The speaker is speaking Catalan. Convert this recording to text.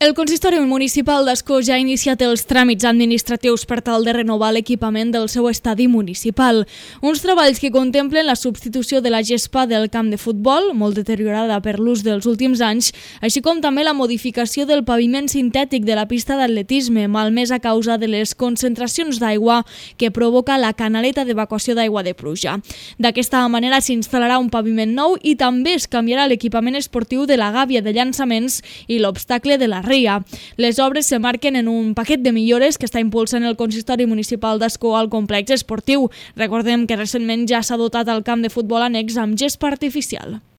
El consistori municipal d'Ascó ja ha iniciat els tràmits administratius per tal de renovar l'equipament del seu estadi municipal. Uns treballs que contemplen la substitució de la gespa del camp de futbol, molt deteriorada per l'ús dels últims anys, així com també la modificació del paviment sintètic de la pista d'atletisme, malmès a causa de les concentracions d'aigua que provoca la canaleta d'evacuació d'aigua de pluja. D'aquesta manera s'instal·larà un paviment nou i també es canviarà l'equipament esportiu de la gàbia de llançaments i l'obstacle de la ria. Les obres s'emmarquen en un paquet de millores que està impulsant el consistori municipal d'Ascó al complex esportiu. Recordem que recentment ja s'ha dotat el camp de futbol annex amb gespa artificial.